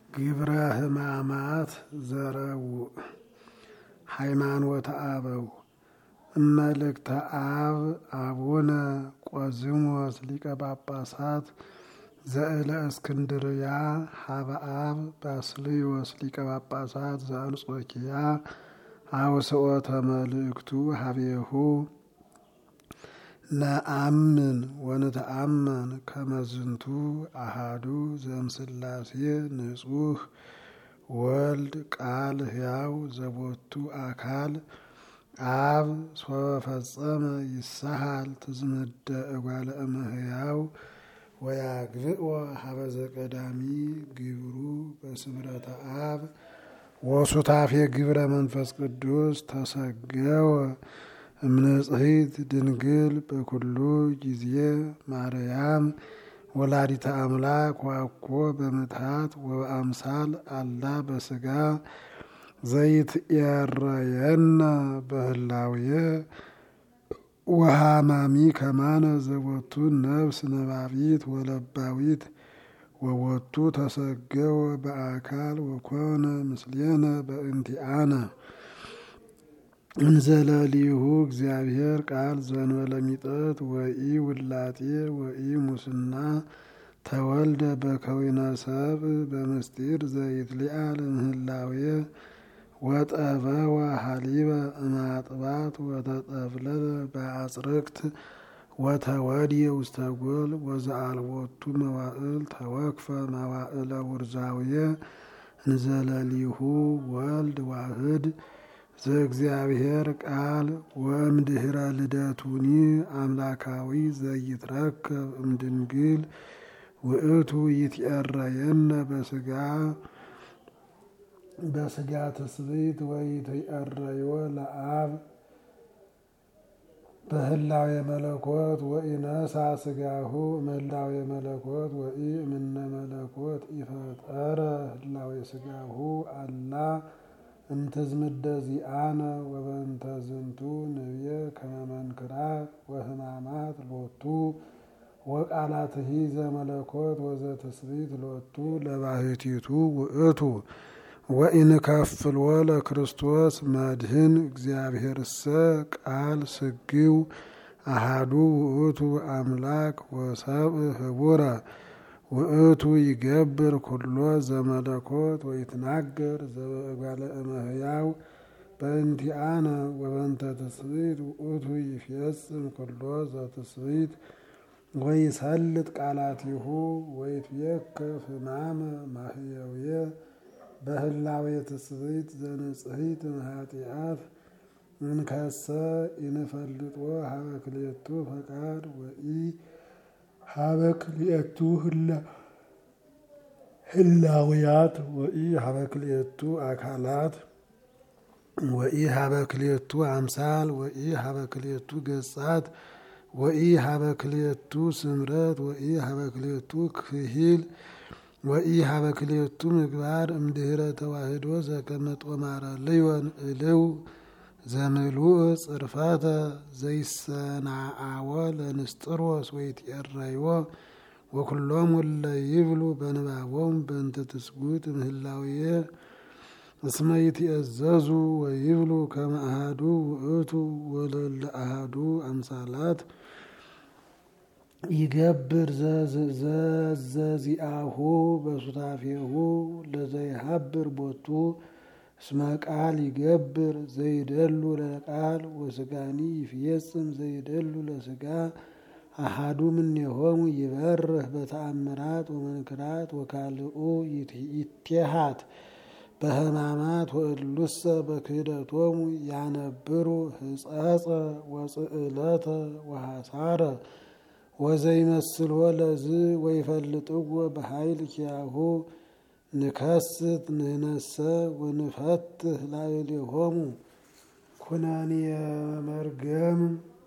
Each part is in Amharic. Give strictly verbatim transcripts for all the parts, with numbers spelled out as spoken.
ግብረ ሕማማት ዘረቡዕ ሃይማኖተ አበው እመልእክተ አብ አቡነ ቆዝሞስ ሊቀ ጳጳሳት ዘእለ እስክንድርያ ሀበ አብ ባስልዮስ ሊቀ ጳጳሳት ዘአንጾኪያ አውስኦተ መልእክቱ ሀቤሁ ነአምን ወንተአመን ከመዝንቱ አሃዱ ዘእምሥላሴ ንጹሕ ወልድ ቃል ሕያው ዘቦቱ አካል አብ ሶፈጸመ ይሳሃል ትዝምደ እጓለ እመሕያው ወያግብኦ ሀበ ዘቀዳሚ ግብሩ በስምረተ አብ ወሱታፌ ግብረ መንፈስ ቅዱስ ተሰገወ እምንጽሕት ድንግል በኩሉ ጊዜ ማርያም ወላዲተ አምላክ ዋኮ በምትሃት ወበአምሳል አላ በስጋ ዘይትኤረየነ በህላውየ ወሃማሚ ከማነ ዘቦቱ ነፍስ ነባቢት ወለባዊት ወቦቱ ተሰገወ በአካል ወኮነ ምስሌነ በእንቲአነ እንዘለሊሁ እግዚአብሔር ቃል ዘእንበለ ሚጠት ወኢ ውላጤ ወኢ ሙስና ተወልደ በከዊነ ሰብእ በምስጢር ዘይትሊአል እምህላውየ ወጠበወ ሀሊበ እማጥባት ወተጠብለለ በአጽርቅት ወተወድየ ውስተ ጎል ወዘአልቦቱ መዋእል ተወክፈ መዋእለ ውርዛውየ እንዘለሊሁ ወልድ ዋህድ ዘእግዚአብሔር ቃል ወእምድኅረ ልደቱኒ አምላካዊ ዘይትረከብ እምድንግል ውእቱ ይትኤረየነ በስጋ በስጋ ትስብእት ወይትኤረዮ ለአብ በህላዌ መለኮት ወኢነሳ ስጋሁ እምህላዌ መለኮት ወኢ እምነ መለኮት ኢፈጠረ ህላዌ ስጋሁ አላ እምትዝምደ ዚአነ ወበእንተ ዝንቱ ንብየ ከመ መንክራት ወሕማማት ሎቱ ወቃላትሂ ዘመለኮት ወዘትስብእት ሎቱ ለባህቲቱ ውእቱ ወኢንከፍልዎ ለክርስቶስ መድህን እግዚአብሔርሰ ቃል ስግው አሃዱ ውእቱ አምላክ ወሰብእ ህቡረ ውእቱ ይገብር ኩሎ ዘመለኮት ወይትናገር ዘበእጓለ እመሕያው በእንቲአነ ወበእንተ ትስብእት ውእቱ ይፌጽም ኩሎ ዘትስብእት ወይሰልጥ ቃላቲሁ ወይትቤከፍ ሕማመ ማህየውየ በህላዌ ትስብእት ዘንጽሕት እምኃጢአት እንከሰ ኢንፈልጦ ሀበ ክልኤቱ ፈቃድ ወኢ ሀበ ክልኤቱ ህላውያት ወኢ ሀበ ክልኤቱ አካላት ወኢ ሀበ ክልኤቱ አምሳል ወኢ ሀበ ክልኤቱ ገጻት ወኢ ሀበ ክልኤቱ ስምረት ወኢ ሀበ ክልኤቱ ክሂል ወኢ ሀበ ክልኤቱ ምግባር እምድኅረ ተዋህዶ ዘከመ ጦማረ ልዮን እልው ዘምሉእ ጽርፈተ ዘይሰናአወ ለንስጥሮስ ወይትኤረዮ ወኩሎሙ እለ ይብሉ በንባቦም በእንተ ትስጉት እምህላውየ እስመ ይትእዘዙ ወይብሉ ከመ አሐዱ ውእቱ ወለለ አሐዱ አምሳላት ይገብር ዘዘዚአሁ በሱታፌሁ ለዘይሀብር ቦቱ እስመ ቃል ይገብር ዘይደሉ ለቃል ወስጋኒ ይፍየጽም ዘይደሉ ለስጋ አሃዱ እምኔሆሙ ይበርህ በተአምራት ወመንክራት ወካልኡ ይቴሃት በሕማማት ወእሉሰ በክህደቶሙ ያነብሩ ህጸጸ ወጽዕለተ ወሐሳረ ወዘይመስልዎ ለዝ ወይፈልጥዎ በኃይል ኪያሁ ንከስት ንህነሰ ወንፈትህ ላዕሌሆሙ ኩነኔ መርገም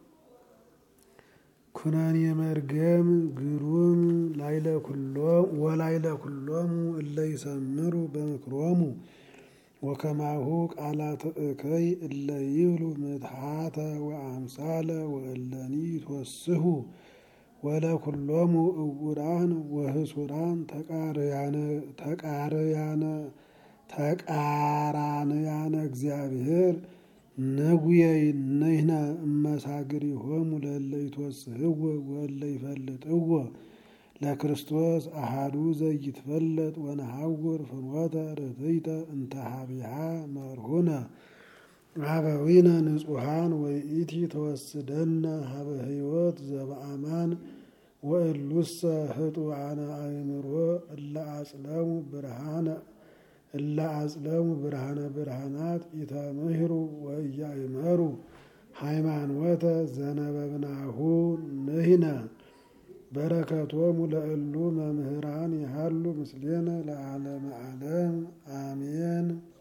ኩነኔ መርገም ግሩም ላዕለ ኩሎም ወላዕለ ኩሎሙ እለ ይሰምሩ በምክሮሙ ወከማሁ ቃላተ እከይ እለ ይብሉ ምትሃተ ወአምሳለ ወእለኒ ይትወስሁ ወለኩሎሙ እውራን ወህሱራን ተቃርያነ ተቃርያነ ተቃራንያነ እግዚአብሔር ነጉየይ ነህና እመሳግሪሆሙ ለእለ ይትወስህዎ ወእለ ይፈልጥዎ ለክርስቶስ አሐዱ ዘይትፈለጥ ወነሐውር ፍኖተ ርትዕተ እንተ ኀቤሃ መርሁነ አበዊነ ንጹሐን ወይእቲ ተወስደነ ሀበ ሕይወት ዘበአማን ወእሉሰ ህጡዓነ አእምሮ እለ አጽለሙ ብርሃነ እለ አጽለሙ ብርሃነ ብርሃናት ኢተምህሩ ወኢያእመሩ ሃይማኖተ ዘነበብናሁ ንሕነ በረከቶሙ ለእሉ መምህራን ይሃሉ ምስሌነ ለዓለመ ዓለም አሜን።